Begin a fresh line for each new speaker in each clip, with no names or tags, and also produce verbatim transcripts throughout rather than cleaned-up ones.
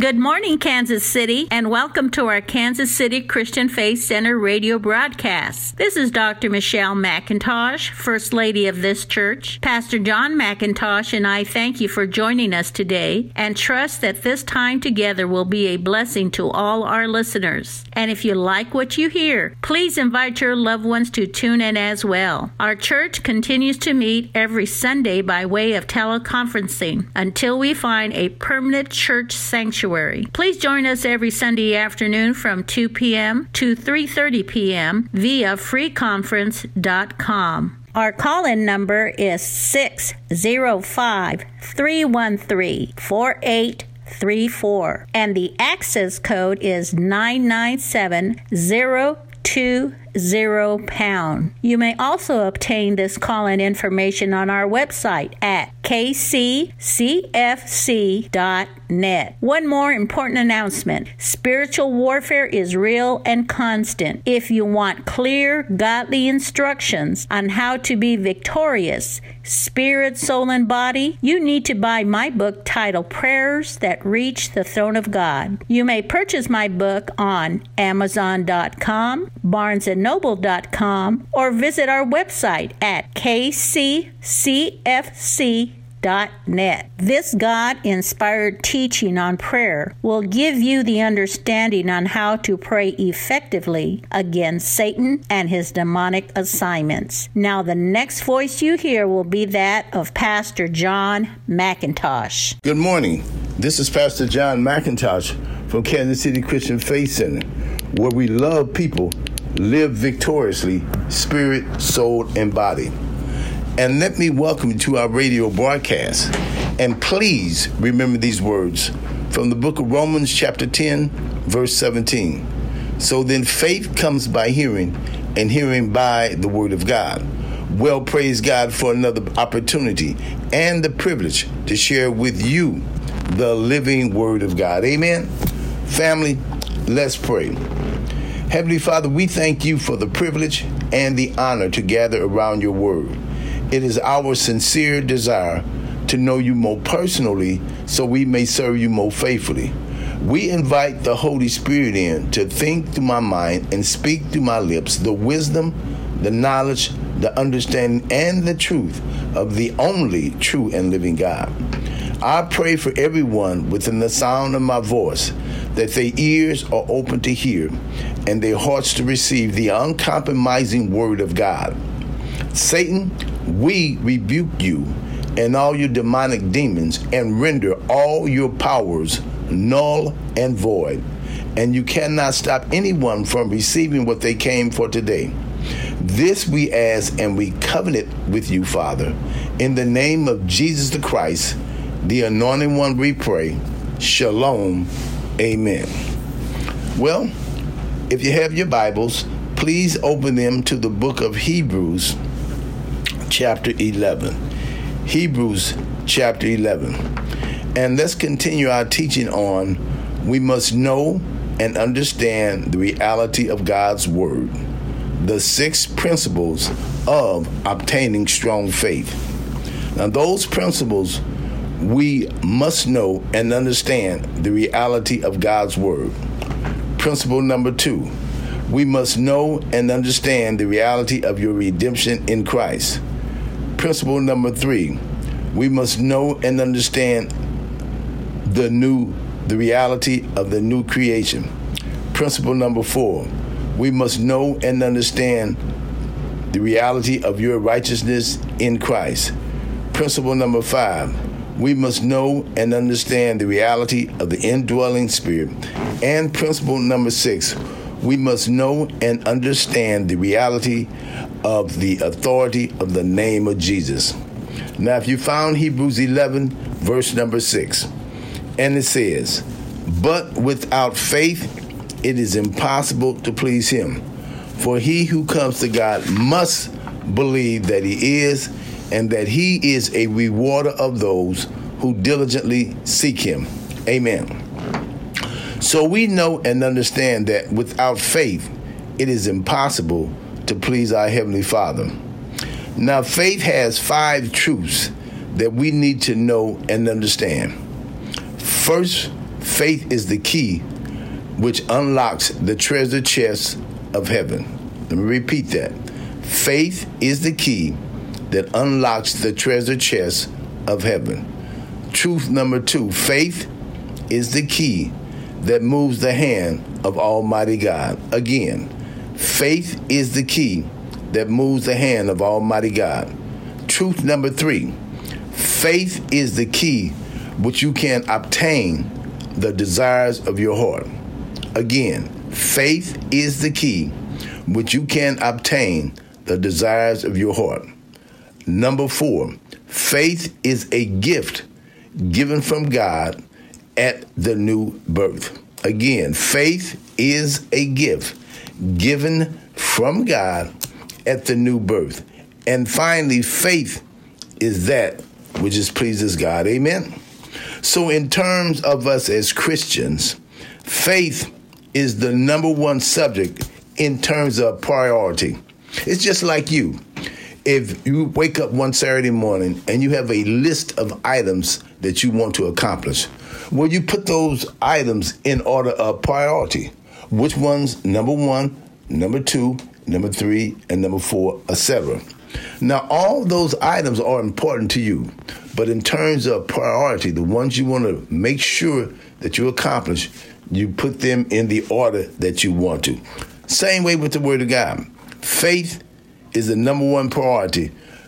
Good morning, Kansas City, and welcome to our Kansas City Christian Faith Center radio broadcast. This is Doctor Michelle McIntosh, First Lady of this church. Pastor John McIntosh and I thank you for joining us today and trust that this time together will be a blessing to all our listeners. And if you like what you hear, please invite your loved ones to tune in as well. Our church continues to meet every Sunday by way of teleconferencing until we find a permanent church sanctuary. Please join us every Sunday afternoon from two p.m. to three thirty p.m. via free conference dot com. Our call-in number is six zero five, three one three, four eight three four, and the access code is nine nine seven zero two zero pound. You may also obtain this call-in information on our website at k c c f c dot net. One more important announcement. Spiritual warfare is real and constant. If you want clear, godly instructions on how to be victorious, spirit, soul, and body, you need to buy my book titled Prayers That Reach the Throne of God. You may purchase my book on amazon dot com, barnes and noble dot com, or visit our website at k c c f c dot net. This God-inspired teaching on prayer will give you the understanding on how to pray effectively against Satan and his demonic assignments. Now, the next voice you hear will be that of Pastor John McIntosh.
Good morning. This is Pastor John McIntosh from Kansas City Christian Faith Center, where we love people, live victoriously, spirit, soul, and body. And let me welcome you to our radio broadcast. And please remember these words from the book of Romans chapter ten, verse seventeen. So then faith comes by hearing, and hearing by the word of God. Well, praise God for another opportunity and the privilege to share with you the living word of God. Amen. Family, let's pray. Heavenly Father, we thank you for the privilege and the honor to gather around your word. It is our sincere desire to know you more personally so we may serve you more faithfully. We invite the Holy Spirit in to think through my mind and speak through my lips the wisdom, the knowledge, the understanding, and the truth of the only true and living God. I pray for everyone within the sound of my voice that their ears are open to hear and their hearts to receive the uncompromising word of God. Satan, we rebuke you and all your demonic demons and render all your powers null and void. And you cannot stop anyone from receiving what they came for today. This we ask and we covenant with you, Father. In the name of Jesus the Christ, the Anointed One, we pray. Shalom. Amen. Well, if you have your Bibles, please open them to the book of Hebrews, chapter eleven. Hebrews, chapter eleven. And let's continue our teaching on we must know and understand the reality of God's word, the six principles of obtaining strong faith. Now, those principles we must know and understand the reality of God's word. Principle number two, we must know and understand the reality of your redemption in Christ. Principle number three, we must know and understand the new, the reality of the new creation. Principle number four, we must know and understand the reality of your righteousness in Christ. Principle number five, we must know and understand the reality of the indwelling spirit. And principle number six, we must know and understand the reality of the authority of the name of Jesus. Now, if you found Hebrews eleven, verse number six, and it says, but without faith it is impossible to please him. For he who comes to God must believe that he is, and that he is a rewarder of those who diligently seek him. Amen. So we know and understand that without faith, it is impossible to please our Heavenly Father. Now, faith has five truths that we need to know and understand. First, Faith is the key which unlocks the treasure chest of heaven. Let me repeat that. Faith is the key that unlocks the treasure chest of heaven. Truth number two, faith is the key that moves the hand of Almighty God. Again, faith is the key that moves the hand of Almighty God. Truth number three, faith is the key which you can obtain the desires of your heart. Again, faith is the key which you can obtain the desires of your heart. Number four, faith is a gift given from God at the new birth. Again, faith is a gift given from God at the new birth. And finally, faith is that which is pleases God. Amen. So in terms of us as Christians, faith is the number one subject in terms of priority. It's just like you. If you wake up one Saturday morning and you have a list of items that you want to accomplish, well, you put those items in order of priority. Which ones? Number one, number two, number three, and number four, et cetera. Now, all those items are important to you, but in terms of priority, the ones you want to make sure that you accomplish, you put them in the order that you want to. Same way with the Word of God. Faith is the number one priority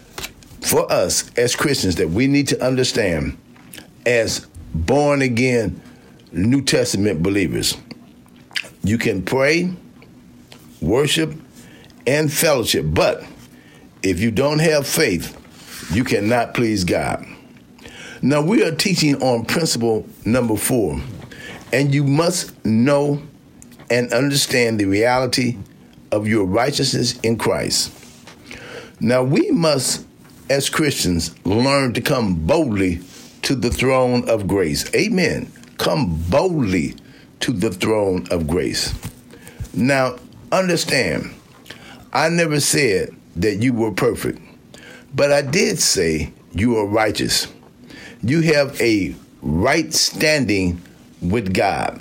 for us as Christians that we need to understand as born-again New Testament believers. You can pray, worship, and fellowship, but if you don't have faith, you cannot please God. Now, we are teaching on principle number four, and you must know and understand the reality of your righteousness in Christ. Now, we must, as Christians, learn to come boldly to the throne of grace. Amen. Come boldly to the throne of grace. Now, understand, I never said that you were perfect, but I did say you are righteous. You have a right standing with God.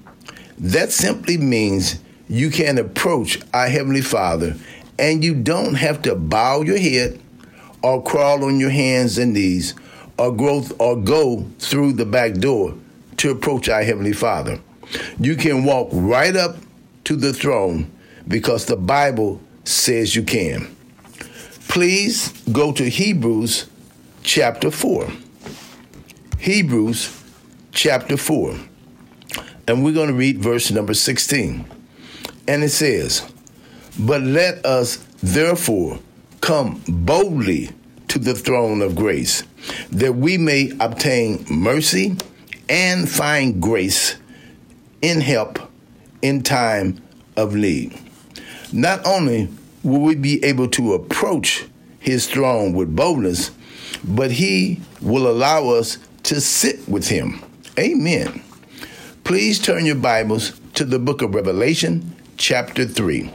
That simply means you can approach our Heavenly Father and you don't have to bow your head or crawl on your hands and knees or go, or go through the back door to approach our Heavenly Father. You can walk right up to the throne because the Bible says you can. Please go to Hebrews chapter four. Hebrews chapter four. And we're going to read verse number sixteen. And it says, "But let us therefore come boldly to the throne of grace, that we may obtain mercy and find grace in help in time of need." Not only will we be able to approach his throne with boldness, but he will allow us to sit with him. Amen. Please turn your Bibles to the book of Revelation, chapter three.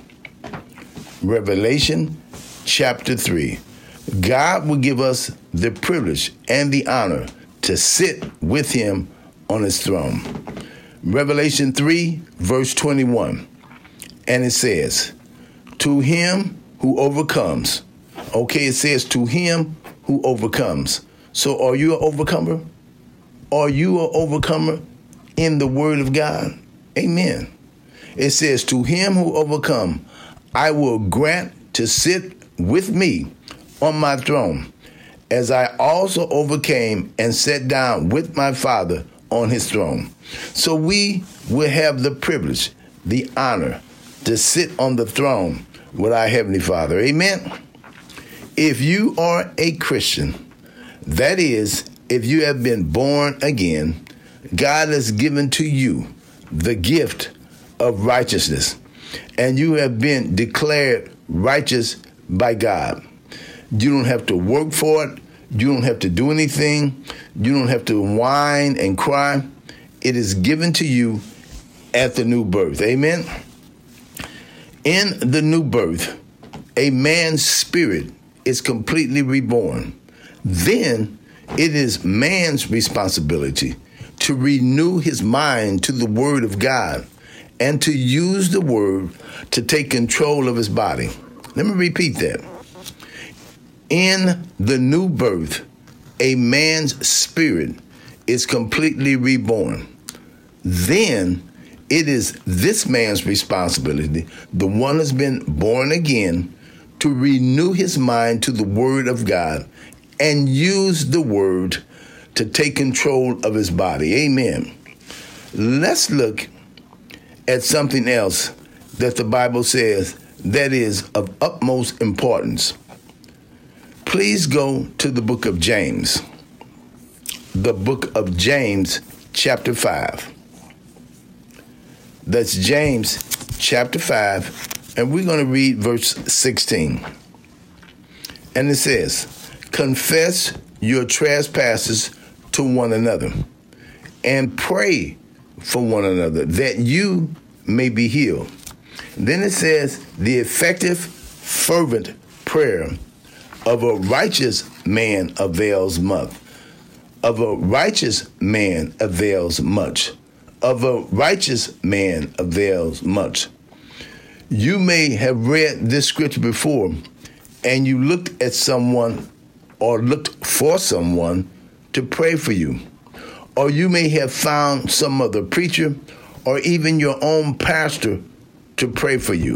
Revelation, chapter three. God will give us the privilege and the honor to sit with him on his throne. Revelation three, verse twenty-one. And it says, "To him who overcomes." Okay, it says, "To him who overcomes." So are you an overcomer? Are you an overcomer in the Word of God? Amen. It says, "To him who overcome, I will grant to sit with me on my throne, as I also overcame and sat down with my Father on his throne." So we will have the privilege, the honor, to sit on the throne with our Heavenly Father. Amen. If you are a Christian, that is, if you have been born again, God has given to you the gift of righteousness, and you have been declared righteous by God. You don't have to work for it. You don't have to do anything. You don't have to whine and cry. It is given to you at the new birth. Amen. In the new birth, a man's spirit is completely reborn. Then it is man's responsibility to renew his mind to the word of God and to use the word to take control of his body. Let me repeat that. In the new birth, a man's spirit is completely reborn. Then it is this man's responsibility, the one who's been born again, to renew his mind to the word of God and use the word to take control of his body. Amen. Let's look at something else that the Bible says that is of utmost importance. Please go to the book of James. The book of James, chapter five. That's James, chapter five, and we're going to read verse sixteen. And it says, confess your trespasses to one another and pray for one another that you may be healed. Then it says, the effective, fervent prayer of a righteous man avails much. Of a righteous man avails much. Of a righteous man avails much. You may have read this scripture before, and you looked at someone or looked for someone to pray for you. Or you may have found some other preacher or even your own pastor to pray for you.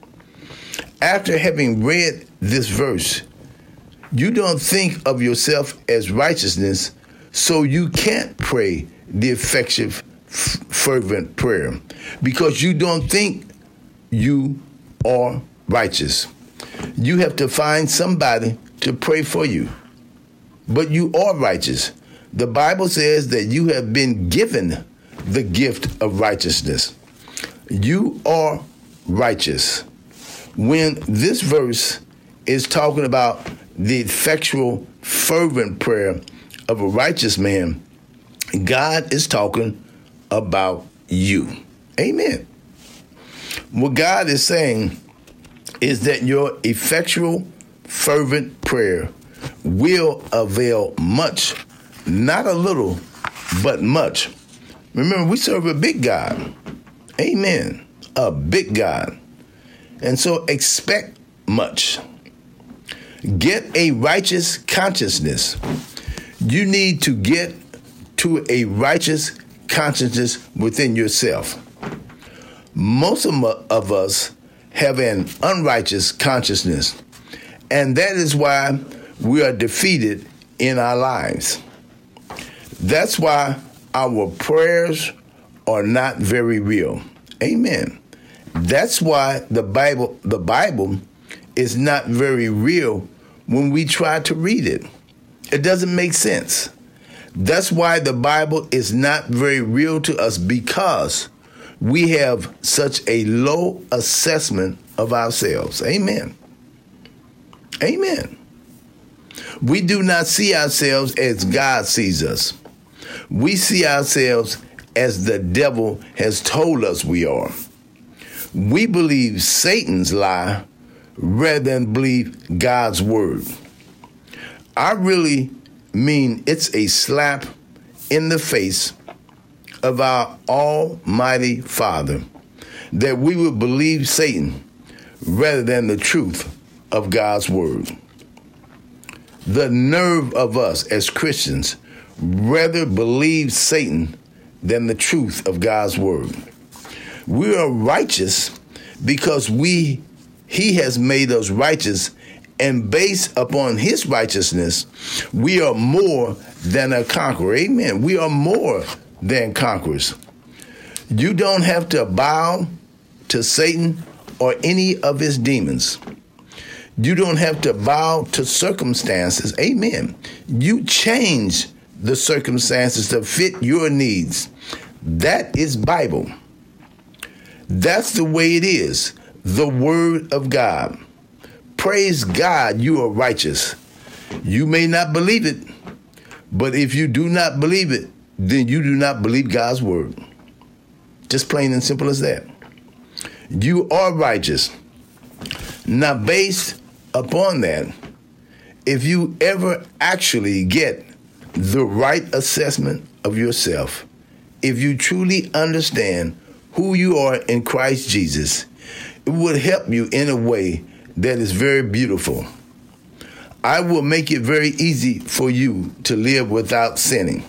After having read this verse, you don't think of yourself as righteousness, so you can't pray the effective, f- fervent prayer because you don't think you are righteous. You have to find somebody to pray for you. But you are righteous. The Bible says that you have been given the gift of righteousness. You are righteous. When this verse is talking about the effectual, fervent prayer of a righteous man, God is talking about you. Amen. What God is saying is that your effectual, fervent prayer will avail much, not a little, but much. Remember, we serve a big God. Amen. A big God. And so expect much. Get a righteous consciousness. You need to get to a righteous consciousness within yourself. Most of, of us have an unrighteous consciousness, and that is why we are defeated in our lives. That's why our prayers are not very real. Amen. That's why the Bible, the Bible is not very real when we try to read it. It doesn't make sense. That's why the Bible is not very real to us, because we have such a low assessment of ourselves. Amen. Amen. We do not see ourselves as God sees us. We see ourselves as the devil has told us we are. We believe Satan's lie rather than believe God's word. I really mean it's a slap in the face of our Almighty Father that we would believe Satan rather than the truth of God's word. The nerve of us as Christians rather believe Satan than the truth of God's word. We are righteous because we he has made us righteous, and based upon his righteousness, we are more than a conqueror. Amen. We are more than conquerors. You don't have to bow to Satan or any of his demons. You don't have to bow to circumstances. Amen. You change the circumstances to fit your needs. That is Bible. That's the way it is. The word of God. Praise God, you are righteous. You may not believe it, but if you do not believe it, then you do not believe God's word. Just plain and simple as that. You are righteous. Now, based upon that, if you ever actually get the right assessment of yourself, if you truly understand who you are in Christ Jesus, it would help you in a way that is very beautiful. I will make it very easy for you to live without sinning.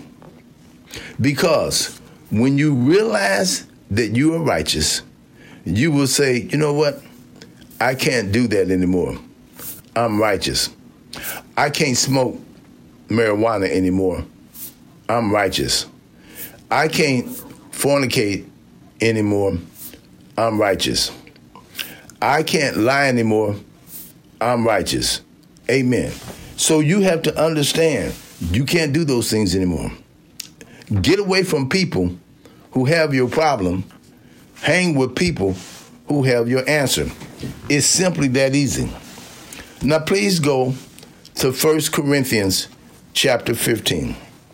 Because when you realize that you are righteous, you will say, you know what? I can't do that anymore. I'm righteous. I can't smoke marijuana anymore. I'm righteous. I can't fornicate anymore. I'm righteous. I can't lie anymore. I'm righteous. Amen. So you have to understand you can't do those things anymore. Get away from people who have your problem. Hang with people who have your answer. It's simply that easy. Now please go to First Corinthians chapter fifteen.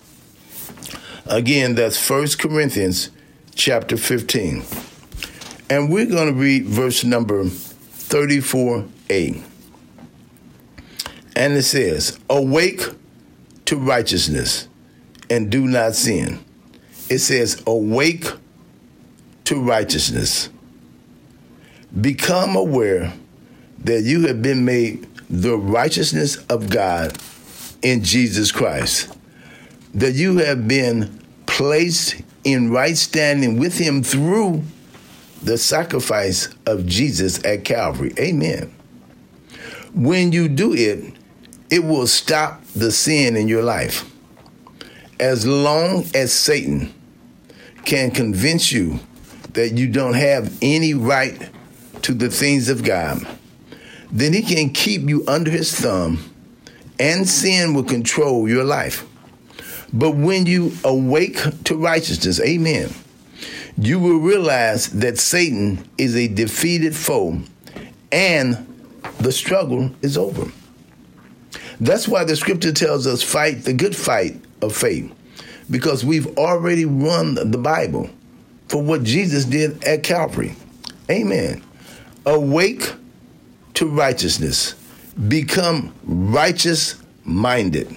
Again, that's First Corinthians chapter fifteen. And we're going to read verse number thirty-four a. And it says, awake to righteousness and do not sin. It says, awake to righteousness. Become aware that you have been made the righteousness of God in Jesus Christ. That you have been placed in right standing with him through the sacrifice of Jesus at Calvary. Amen. When you do it, it will stop the sin in your life. As long as Satan can convince you that you don't have any right to the things of God, then he can keep you under his thumb and sin will control your life. But when you awake to righteousness, amen, you will realize that Satan is a defeated foe and the struggle is over. That's why the scripture tells us fight the good fight of faith, because we've already run the Bible for what Jesus did at Calvary. Amen. Awake to righteousness. Become righteous-minded.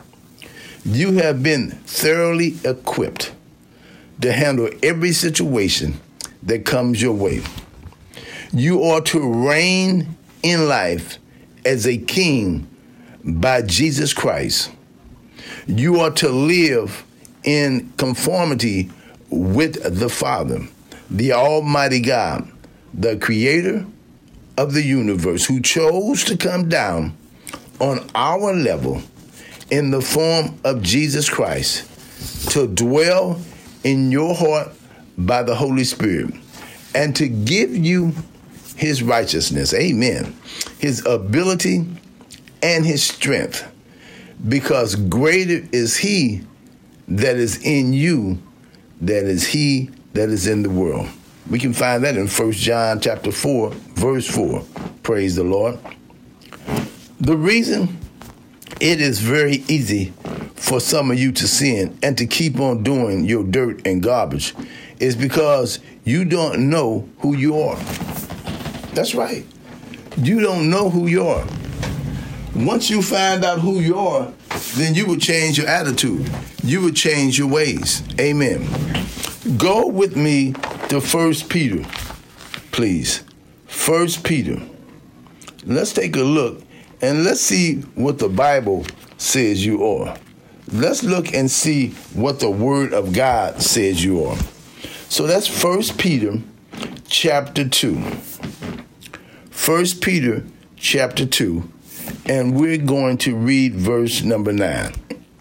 You have been thoroughly equipped to handle every situation that comes your way. You are to reign in life as a king by Jesus Christ. You are to live in conformity with the Father, the Almighty God, the creator of the universe, who chose to come down on our level in the form of Jesus Christ to dwell in your heart by the Holy Spirit and to give you his righteousness, amen, his ability and his strength, because greater is he that is in you than is he that is in the world. We can find that in First John chapter four, verse four. Praise the Lord. The reason it is very easy for some of you to sin and to keep on doing your dirt and garbage is because you don't know who you are. That's right. You don't know who you are. Once you find out who you are, then you will change your attitude. You will change your ways. Amen. Go with me to First Peter, please. First Peter. Let's take a look and let's see what the Bible says you are. Let's look and see what the Word of God says you are. So that's First Peter chapter two. First Peter chapter two. And we're going to read verse number nine.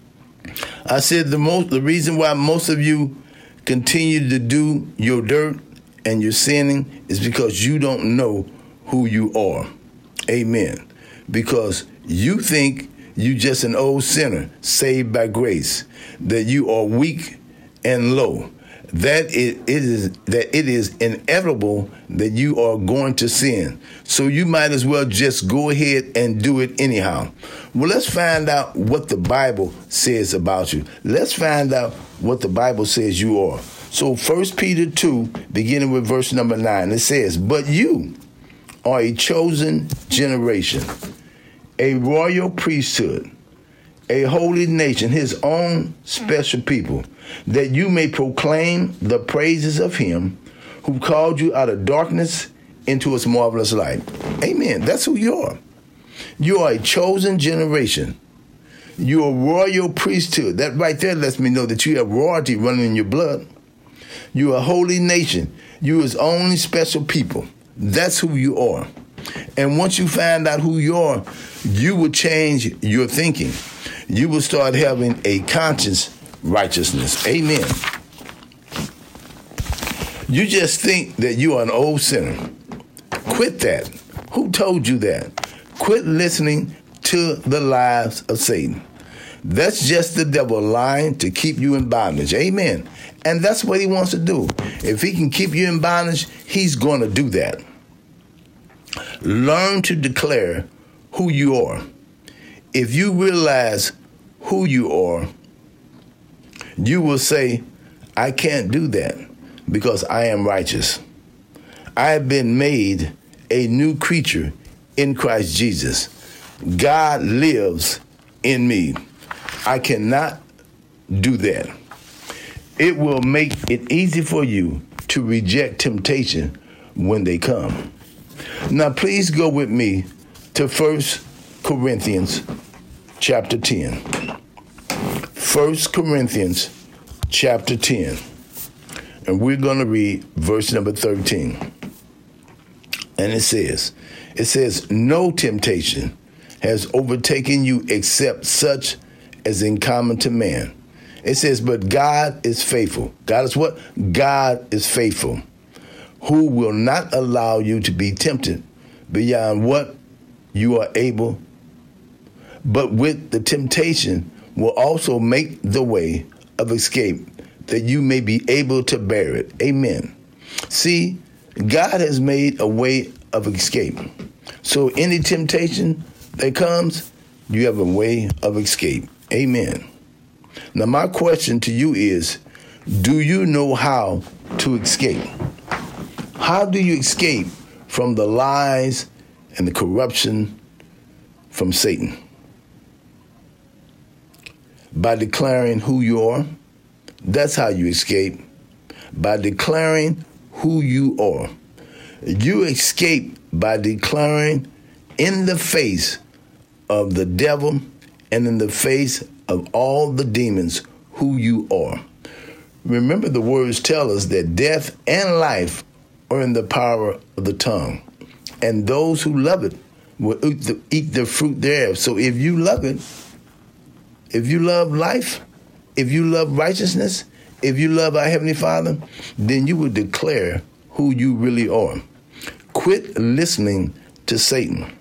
I said the most, the reason why most of you continue to do your dirt and your sinning is because you don't know who you are. Amen. Because you think you just an old sinner saved by grace, that you are weak and low, that it, it is that it is inevitable that you are going to sin. So you might as well just go ahead and do it anyhow. Well, let's find out what the Bible says about you. Let's find out what the Bible says you are. So First Peter two, beginning with verse number nine, it says, "But you are a chosen generation, a royal priesthood, a holy nation, his own special people, that you may proclaim the praises of him who called you out of darkness into his marvelous light. Amen. That's who you are. You are a chosen generation. You are a royal priesthood. That right there lets me know that you have royalty running in your blood. You are a holy nation. You are his only special people. That's who you are. And once you find out who you are, you will change your thinking. You will start having a conscious righteousness. Amen. You just think that you are an old sinner. Quit that. Who told you that? Quit listening to the lies of Satan. That's just the devil lying to keep you in bondage. Amen. And that's what he wants to do. If he can keep you in bondage, he's going to do that. Learn to declare who you are. If you realize who you are, you will say, I can't do that because I am righteous. I have been made a new creature in Christ Jesus. God lives in me. I cannot do that. It will make it easy for you to reject temptation when they come. Now, please go with me to First Corinthians chapter ten. First Corinthians chapter ten. And we're going to read verse number thirteen. And it says, it says, no temptation has overtaken you except such as in common to man. It says, but God is faithful. God is what? God is faithful, who will not allow you to be tempted beyond what you are able, but with the temptation will also make the way of escape, that you may be able to bear it. Amen. See, God has made a way of escape. So any temptation that comes, you have a way of escape. Amen. Now, my question to you is, do you know how to escape? How do you escape from the lies and the corruption from Satan? By declaring who you are. That's how you escape. By declaring who you are. You escape by declaring in the face of the devil and in the face of all the demons who you are. Remember, the words tell us that death and life are in the power of the tongue, and those who love it will eat the, eat the fruit thereof. So if you love it, if you love life, if you love righteousness, if you love our Heavenly Father, then you will declare who you really are. Quit listening to Satan.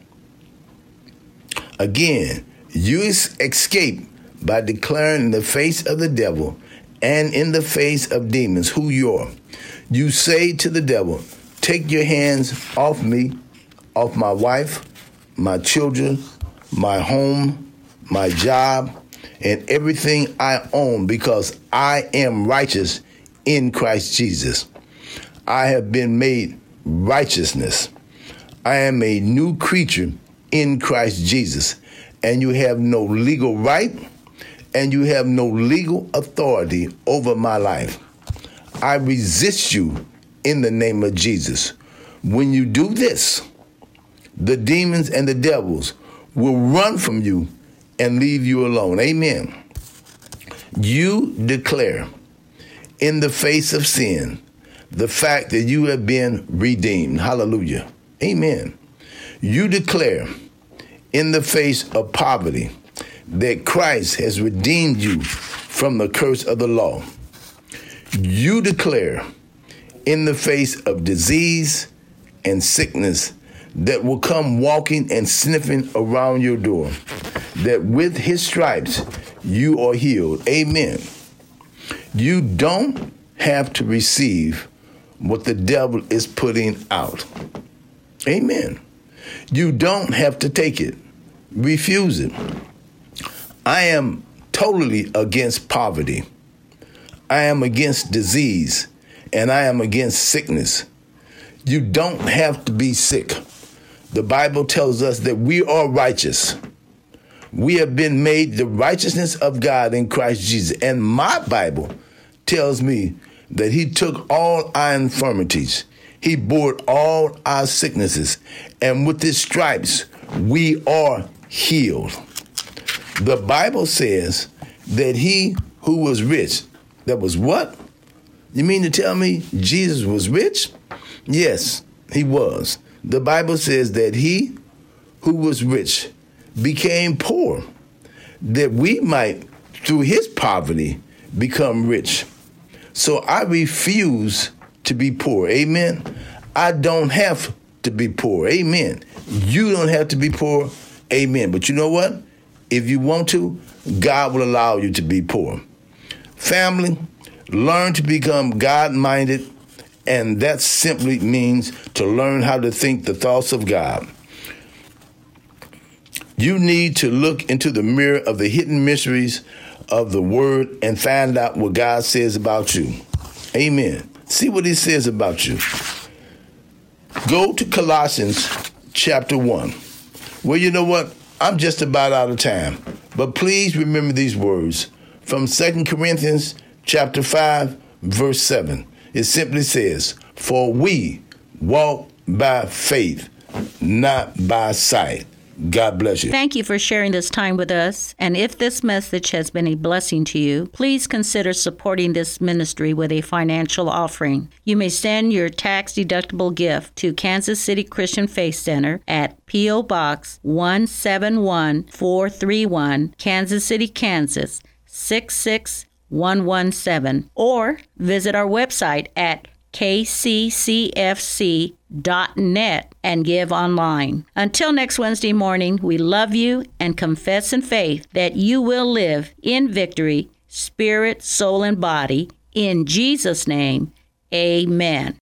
Again, you escape by declaring in the face of the devil and in the face of demons who you are. You say to the devil, take your hands off me, off my wife, my children, my home, my job, and everything I own, because I am righteous in Christ Jesus. I have been made righteousness. I am a new creature in Christ Jesus, and you have no legal right and you have no legal authority over my life. I resist you in the name of Jesus. When you do this, the demons and the devils will run from you and leave you alone. Amen. You declare in the face of sin the fact that you have been redeemed. Hallelujah. Amen. You declare in the face of poverty that Christ has redeemed you from the curse of the law. You declare in the face of disease and sickness that will come walking and sniffing around your door, that with his stripes you are healed. Amen. You don't have to receive what the devil is putting out. Amen. You don't have to take it. Refuse it. I am totally against poverty. I am against disease, and I am against sickness. You don't have to be sick. The Bible tells us that we are righteous. We have been made the righteousness of God in Christ Jesus. And my Bible tells me that he took all our infirmities. He bore all our sicknesses. And with his stripes, we are healed. The Bible says that he who was rich, that was what? You mean to tell me Jesus was rich? Yes, he was. The Bible says that he who was rich became poor, that we might, through his poverty, become rich. So I refuse to be poor. Amen. I don't have to be poor. Amen. You don't have to be poor. Amen. But you know what? If you want to, God will allow you to be poor. Family, learn to become God-minded, and that simply means to learn how to think the thoughts of God. You need to look into the mirror of the hidden mysteries of the Word and find out what God says about you. Amen. See what he says about you. Go to Colossians chapter one. Well, you know what? I'm just about out of time. But please remember these words from Second Corinthians chapter five, verse seven. It simply says, "For we walk by faith, not by sight." God bless you.
Thank you for sharing this time with us. And if this message has been a blessing to you, please consider supporting this ministry with a financial offering. You may send your tax-deductible gift to Kansas City Christian Faith Center at P O. Box one seven one four three one, Kansas City, Kansas six six one one seven, or visit our website at k c c f c dot net and give online. Until next Wednesday morning, we love you and confess in faith that you will live in victory, spirit, soul, and body. In Jesus' name, amen.